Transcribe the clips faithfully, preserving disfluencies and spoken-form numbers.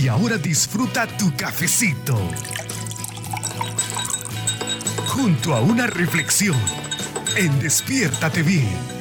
Y ahora disfruta tu cafecito junto a una reflexión en Despiértate Bien.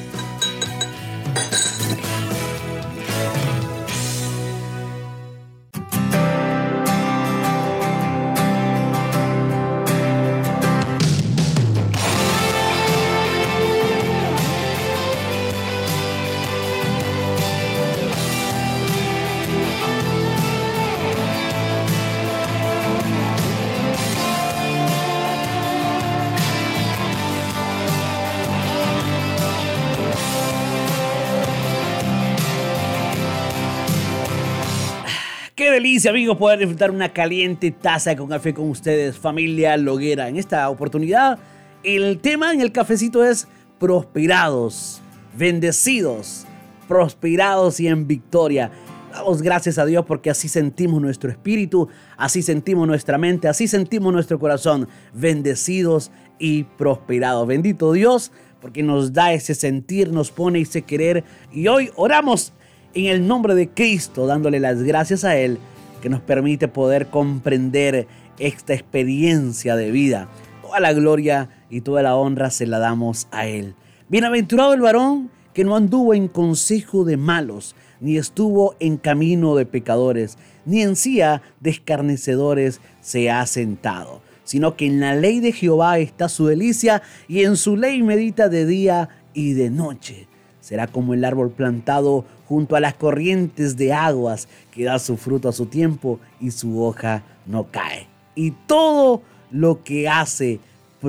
Qué delicia, amigos, poder disfrutar una caliente taza con café con ustedes, familia Loguera. En esta oportunidad, el tema en el cafecito es prosperados, bendecidos, prosperados y en victoria. Damos gracias a Dios porque así sentimos nuestro espíritu, así sentimos nuestra mente, así sentimos nuestro corazón, bendecidos y prosperados. Bendito Dios porque nos da ese sentir, nos pone ese querer. Y hoy oramos en el nombre de Cristo, dándole las gracias a Él que nos permite poder comprender esta experiencia de vida. Toda la gloria y toda la honra se la damos a Él. Bienaventurado el varón que no anduvo en consejo de malos, ni estuvo en camino de pecadores, ni en silla de escarnecedores se ha sentado, sino que en la ley de Jehová está su delicia, y en su ley medita de día y de noche. Será como el árbol plantado junto a las corrientes de aguas, que da su fruto a su tiempo y su hoja no cae. Y todo lo que hace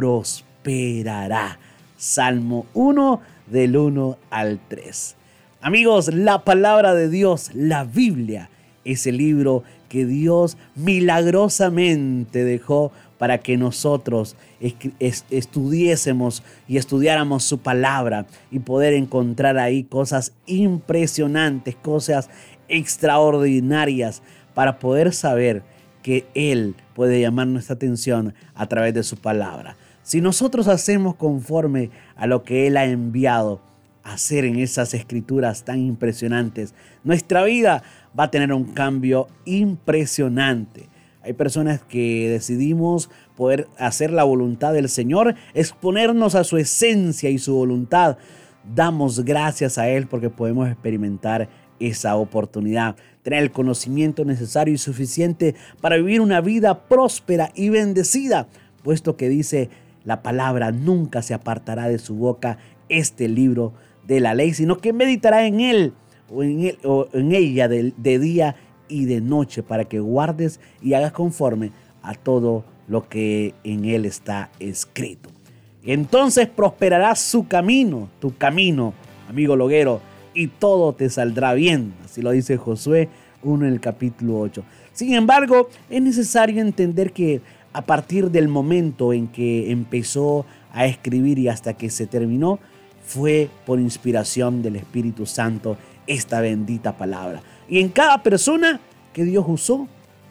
prosperará. Salmo uno, del uno al tres. Amigos, la palabra de Dios, la Biblia, es el libro que Dios milagrosamente dejó para que nosotros estudiésemos y estudiáramos su palabra y poder encontrar ahí cosas impresionantes, cosas extraordinarias, para poder saber que Él puede llamar nuestra atención a través de su palabra. Si nosotros hacemos conforme a lo que Él ha enviado a hacer en esas escrituras tan impresionantes, nuestra vida va a tener un cambio impresionante. Hay personas que decidimos poder hacer la voluntad del Señor, exponernos a su esencia y su voluntad. Damos gracias a Él porque podemos experimentar esa oportunidad, tener el conocimiento necesario y suficiente para vivir una vida próspera y bendecida, puesto que dice la palabra: nunca se apartará de su boca este libro de la ley, sino que meditará en él o en, él, o en ella de, de día y de noche, para que guardes y hagas conforme a todo lo que en él está escrito. Entonces prosperará su camino, tu camino, amigo loguero, y todo te saldrá bien. Así lo dice Josué uno en el capítulo ocho. Sin embargo, es necesario entender que a partir del momento en que empezó a escribir y hasta que se terminó, fue por inspiración del Espíritu Santo esta bendita palabra. Y en cada persona que Dios usó,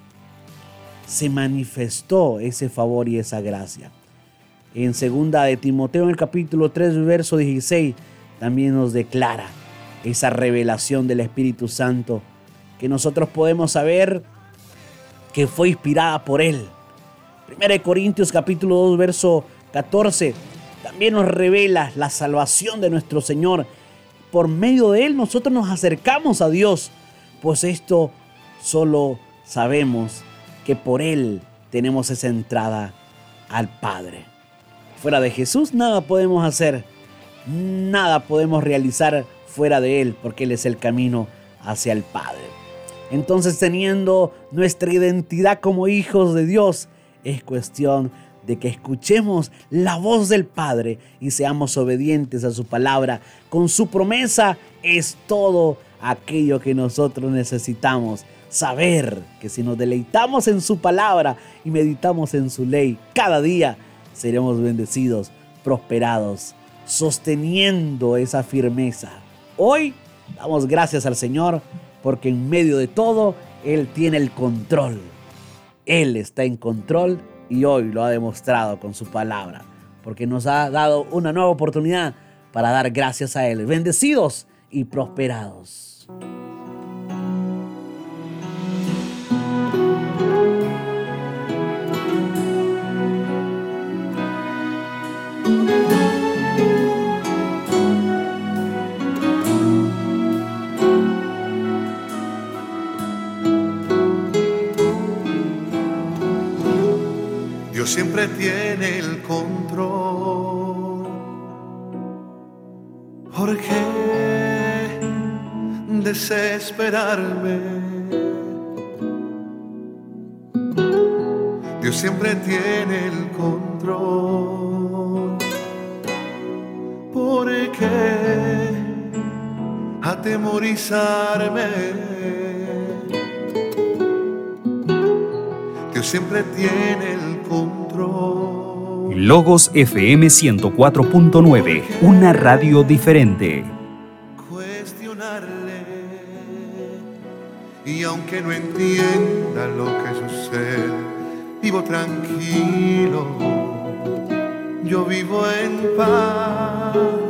se manifestó ese favor y esa gracia. En segunda de Timoteo, en el capítulo tres, verso dieciséis, también nos declara esa revelación del Espíritu Santo, que nosotros podemos saber que fue inspirada por Él. Primera de Corintios, capítulo dos, verso catorce, también nos revela la salvación de nuestro Señor. Por medio de Él nosotros nos acercamos a Dios, pues esto solo sabemos que por Él tenemos esa entrada al Padre. Fuera de Jesús nada podemos hacer, nada podemos realizar fuera de Él, porque Él es el camino hacia el Padre. Entonces, teniendo nuestra identidad como hijos de Dios, es cuestión de que escuchemos la voz del Padre y seamos obedientes a su palabra. Con su promesa es todo aquello que nosotros necesitamos. Saber que si nos deleitamos en su palabra y meditamos en su ley cada día, seremos bendecidos, prosperados, sosteniendo esa firmeza. Hoy damos gracias al Señor porque en medio de todo Él tiene el control. Él está en control y hoy lo ha demostrado con su palabra, porque nos ha dado una nueva oportunidad para dar gracias a Él. Bendecidos y prosperados. Dios siempre tiene el control. ¿Por qué desesperarme? Dios siempre tiene el control. ¿Por qué atemorizarme? Dios siempre tiene el control. Logos F M ciento cuatro punto nueve, una radio diferente. Cuestionarle, y aunque no entienda lo que sucede, vivo tranquilo, yo vivo en paz,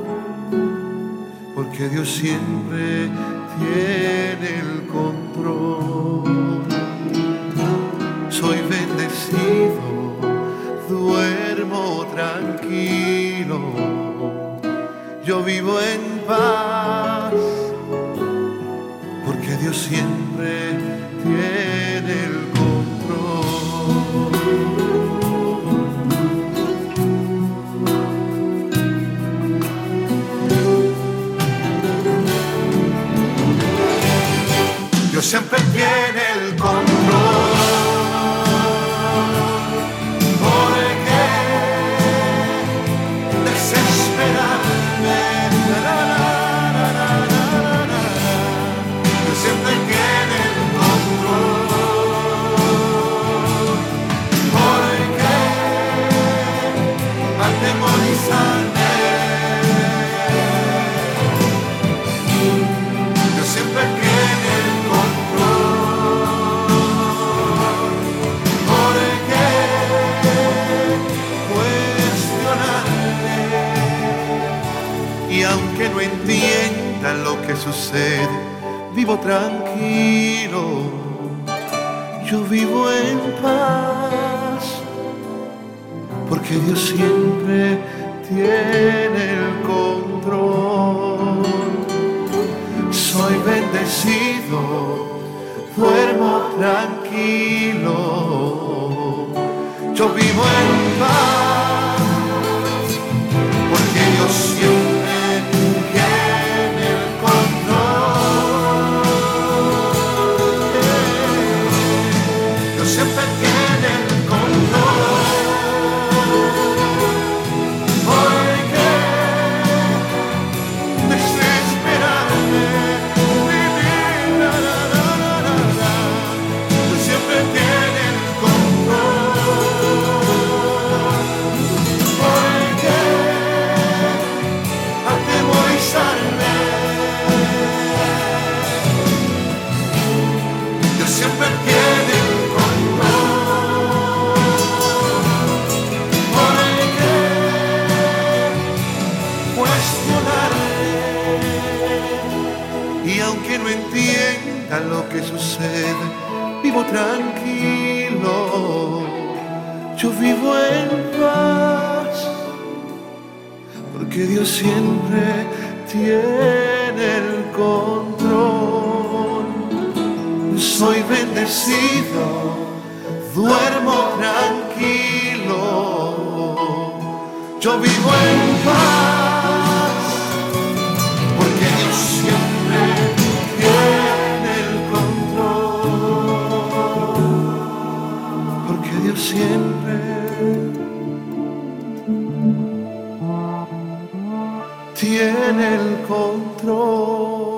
porque Dios siempre tiene el control. Soy bendecido, duermo tranquilo, yo vivo en paz, porque Dios siempre tiene el control. Dios siempre tiene el control. No entiendan lo que sucede, vivo tranquilo, yo vivo en paz, porque Dios siempre tiene el control. Soy bendecido, duermo tranquilo, yo vivo en paz, porque Dios siempre lo que sucede, vivo tranquilo, yo vivo en paz, porque Dios siempre tiene el control. Soy bendecido, duermo tranquilo, yo vivo en paz, porque Dios siempre tiene el control, porque Dios siempre tiene el control.